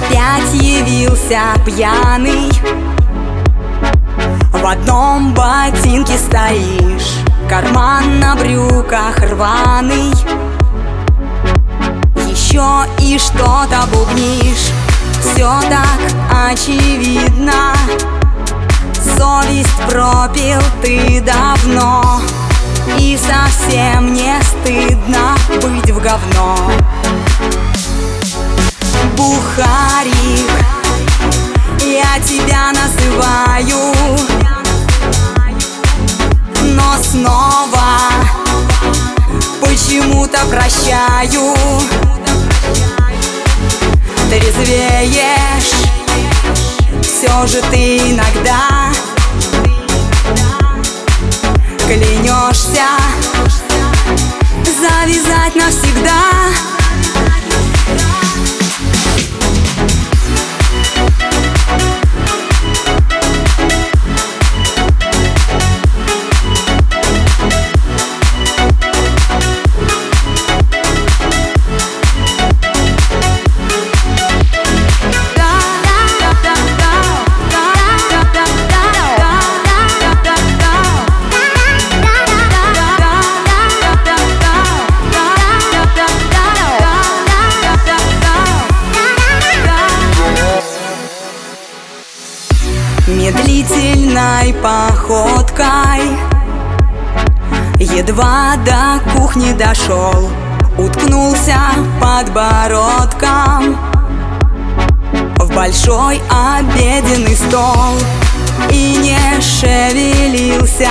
Опять явился пьяный, в одном ботинке стоишь, карман на брюках рваный, еще и что-то бубнишь. Все так очевидно, совесть пропил ты давно, и совсем не стыдно быть в говно. Бухарик, я тебя называю, но снова почему-то прощаю. Трезвеешь, все же ты иногда клянешься завязать навсегда. Медлительной походкой едва до кухни дошел, уткнулся подбородком в большой обеденный стол и не шевелился.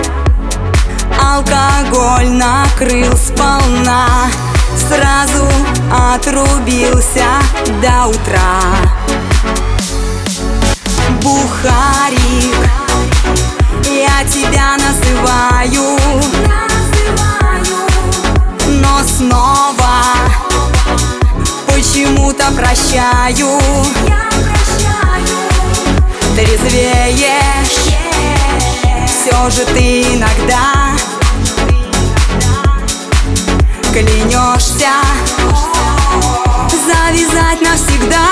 Алкоголь накрыл сполна, сразу отрубился до утра. Бухарик, я тебя называю, но снова почему-то прощаю. Трезвеешь, все же ты иногда клянешься завязать навсегда.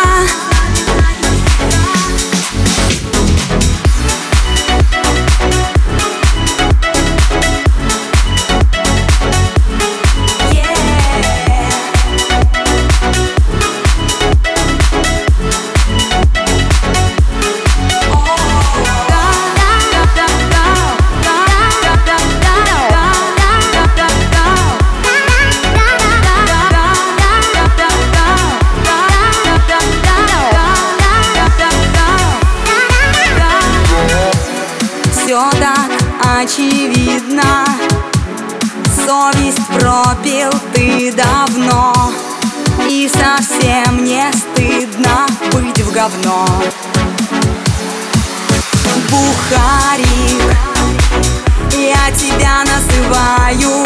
Все так очевидно, совесть пропил ты давно, и совсем не стыдно быть в говно. Бухарик, я тебя называю,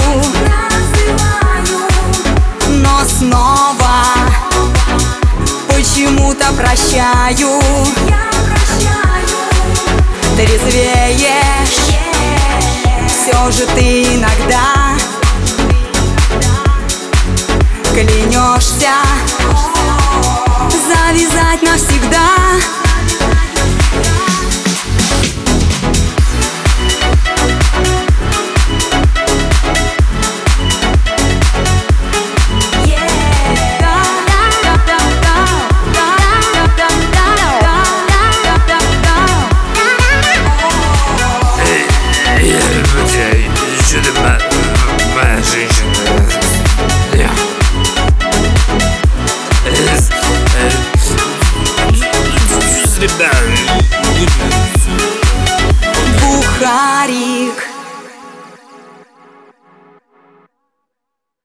но снова почему-то прощаю. Трезвеешь, все же ты иногда клянешься